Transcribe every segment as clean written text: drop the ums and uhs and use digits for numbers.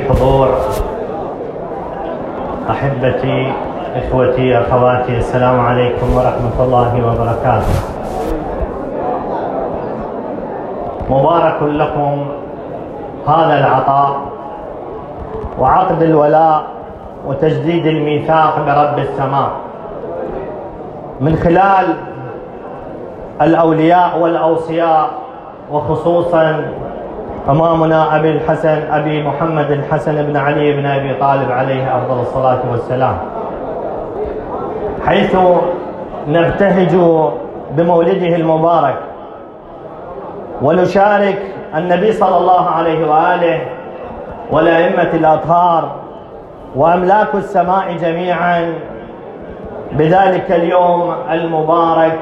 الحضور، أحبتي، إخوتي، أخواتي، السلام عليكم ورحمة الله وبركاته. مبارك لكم هذا العطاء وعقد الولاء وتجديد الميثاق برب السماء من خلال الأولياء والأوصياء، وخصوصا إمامنا أبي الحسن أبي محمد الحسن بن علي بن أبي طالب عليه أفضل الصلاة والسلام، حيث نبتهج بمولده المبارك ونشارك النبي صلى الله عليه وآله والأئمة الأطهار وأملاك السماء جميعا بذلك اليوم المبارك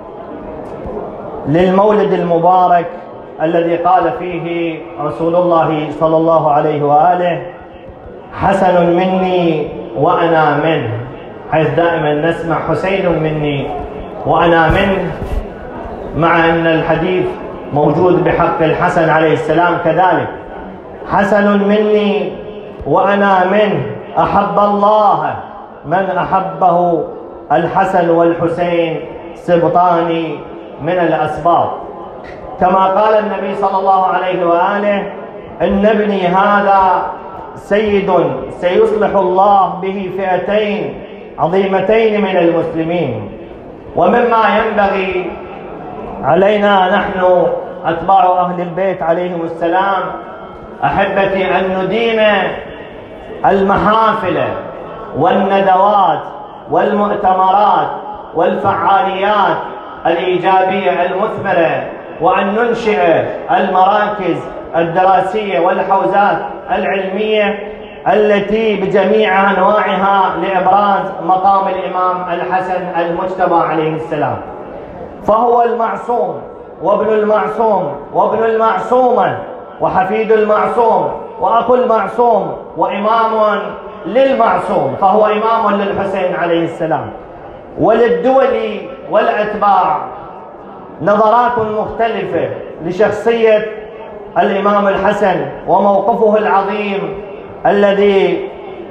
للمولد المبارك الذي قال فيه رسول الله صلى الله عليه وآله: حسن مني وأنا منه، حيث دائما نسمع حسين مني وأنا منه، مع أن الحديث موجود بحق الحسن عليه السلام كذلك: حسن مني وأنا منه، أحب الله من أحبه الحسن والحسين سبطان من الأسباط. كما قال النبي صلى الله عليه وآله: إن ابني هذا سيد سيصلح الله به فئتين عظيمتين من المسلمين. ومما ينبغي علينا نحن أتباع أهل البيت عليهم السلام أحبتي أن ندين المحافل والندوات والمؤتمرات والفعاليات الإيجابية المثمرة، وأن ننشئ المراكز الدراسية والحوزات العلمية التي بجميع أنواعها لإبراز مقام الإمام الحسن المجتبى عليه السلام، فهو المعصوم وابن المعصوم وابن المعصومة وحفيد المعصوم وأخو المعصوم وإمام للمعصوم، فهو إمام للحسين عليه السلام. وللدول والأتباع نظرات مختلفة لشخصية الإمام الحسن وموقفه العظيم الذي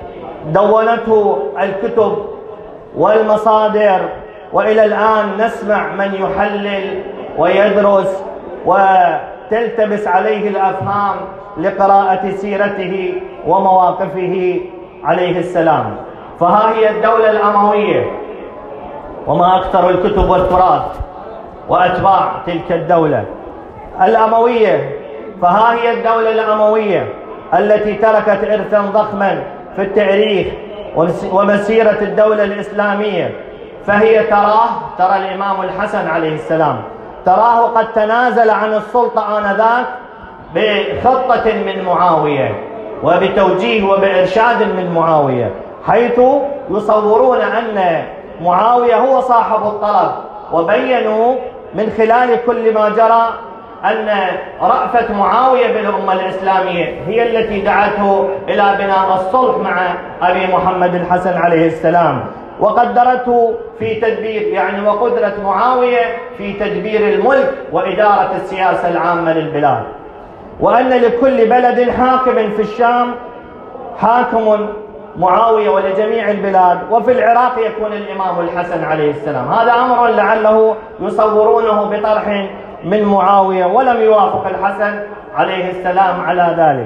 دونته الكتب والمصادر، وإلى الآن نسمع من يحلل ويدرس وتلتبس عليه الأفهام لقراءة سيرته ومواقفه عليه السلام. فها هي الدولة الأموية، وما أكثر الكتب والتراث وأتباع تلك الدولة الأموية. فها هي الدولة الأموية التي تركت إرثا ضخما في التاريخ ومسيرة الدولة الإسلامية. فهي ترى الإمام الحسن عليه السلام تراه قد تنازل عن السلطة آنذاك بخطة من معاوية وبتوجيه وبإرشاد من معاوية، حيث يصورون أن معاوية هو صاحب الطلب، وبينوا من خلال كل ما جرى أن رأفة معاوية بالأمة الإسلامية هي التي دعته إلى بناء الصلح مع أبي محمد الحسن عليه السلام، وقدرته في تدبير وقدرة معاوية في تدبير الملك وإدارة السياسة العامة للبلاد، وأن لكل بلد حاكم في الشام حاكم معاوية ولجميع البلاد، وفي العراق يكون الإمام الحسن عليه السلام. هذا أمر لعله يصورونه بطرح من معاوية، ولم يوافق الحسن عليه السلام على ذلك.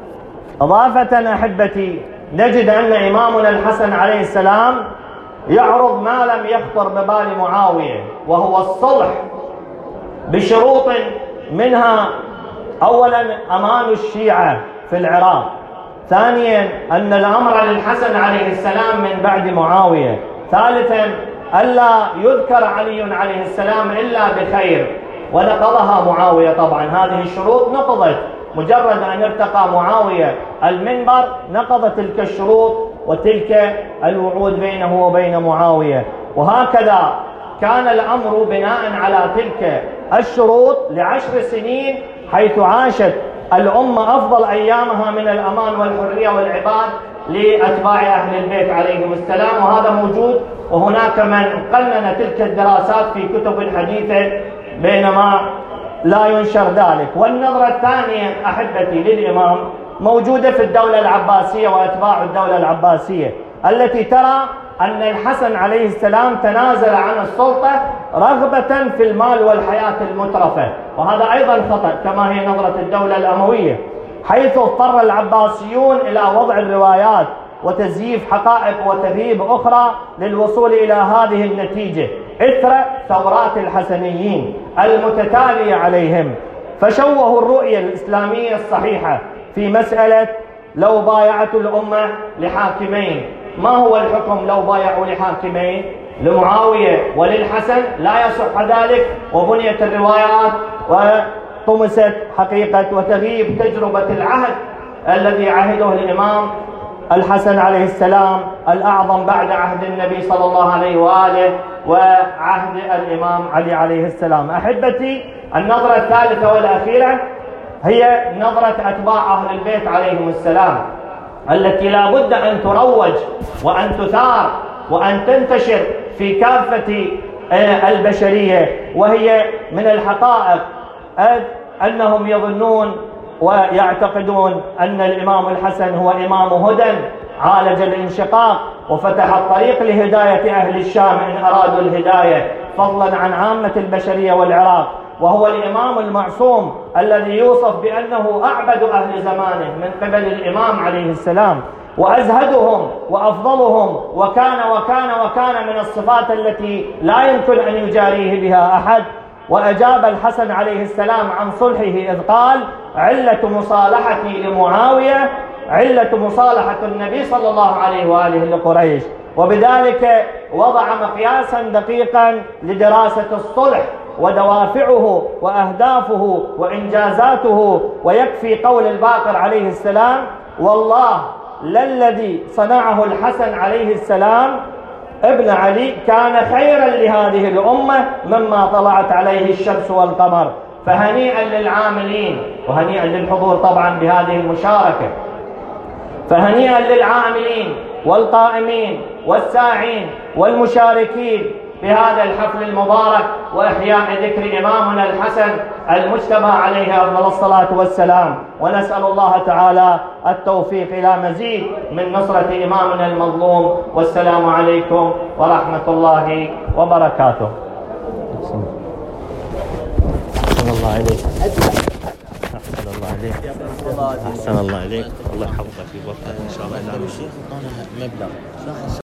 إضافة أحبتي، نجد أن إمامنا الحسن عليه السلام يعرض ما لم يخطر ببال معاوية، وهو الصلح بشروط، منها أولا أمان الشيعة في العراق، ثانيا أن الأمر للحسن عليه السلام من بعد معاوية، ثالثا ألا يذكر علي عليه السلام إلا بخير، ونقضها معاوية. طبعا هذه الشروط نقضت، مجرد أن ارتقى معاوية المنبر نقض تلك الشروط وتلك الوعود بينه وبين معاوية. وهكذا كان الأمر بناء على تلك الشروط ل10 سنين، حيث عاشت الأمة أفضل أيامها من الأمان والحرية والعباد لأتباع أهل البيت عليهم السلام، وهذا موجود. وهناك من قنن تلك الدراسات في كتب حديثة بينما لا ينشر ذلك. والنظرة الثانية أحبتي للإمام موجودة في الدولة العباسية وأتباع الدولة العباسية، التي ترى أن الحسن عليه السلام تنازل عن السلطة رغبة في المال والحياة المترفة، وهذا أيضا خطأ كما هي نظرة الدولة الأموية، حيث اضطر العباسيون إلى وضع الروايات وتزييف حقائق وتغييب أخرى للوصول إلى هذه النتيجة إثر ثورات الحسنيين المتتالية عليهم، فشوهوا الرؤية الإسلامية الصحيحة في مسألة لو بايعت الأمة لحاكمين. ما هو الحكم لو بايعوا لحاكمين؟ لمعاوية وللحسن لا يصح ذلك، وبنيت الروايات وطمست حقيقة وتغييب تجربة العهد الذي عهده الإمام الحسن عليه السلام الأعظم بعد عهد النبي صلى الله عليه وآله وعهد الإمام علي عليه السلام. أحبتي، النظرة الثالثة والأخيرة هي نظرة أتباع أهل البيت عليهم السلام، التي لا بد أن تروج وأن تثار وأن تنتشر في كافة البشرية، وهي من الحقائق أنهم يظنون ويعتقدون أن الإمام الحسن هو إمام هدى عالج الانشقاق وفتح الطريق لهداية أهل الشام إن أرادوا الهداية، فضلا عن عامة البشرية والعراق، وهو الإمام المعصوم الذي يوصف بأنه أعبد أهل زمانه من قبل الإمام عليه السلام وأزهدهم وأفضلهم، وكان من الصفات التي لا يمكن أن يجاريه بها أحد. وأجاب الحسن عليه السلام عن صلحه إذ قال: علة مصالحتي لمعاوية علة مصالحة النبي صلى الله عليه وآله لقريش، وبذلك وضع مقياسا دقيقا لدراسة الصلح ودوافعه وأهدافه وإنجازاته. ويكفي قول الباقر عليه السلام: والله للذي صنعه الحسن عليه السلام ابن علي كان خيرا لهذه الأمة مما طلعت عليه الشمس والقمر. فهنيئا للعاملين وهنيئا للحضور طبعا بهذه المشاركة، فهنيئا للعاملين والقائمين والساعين والمشاركين بهذا الحفل المبارك وإحياء ذكر إمامنا الحسن المجتبى عليه أفضل الصلاة والسلام. ونسأل الله تعالى التوفيق إلى مزيد من نصرة إمامنا المظلوم. والسلام عليكم ورحمة الله وبركاته. أحسن الله عليك. أحسن الله عليك. أحسن الله عليك. الله يحفظك في وقتك إن شاء الله.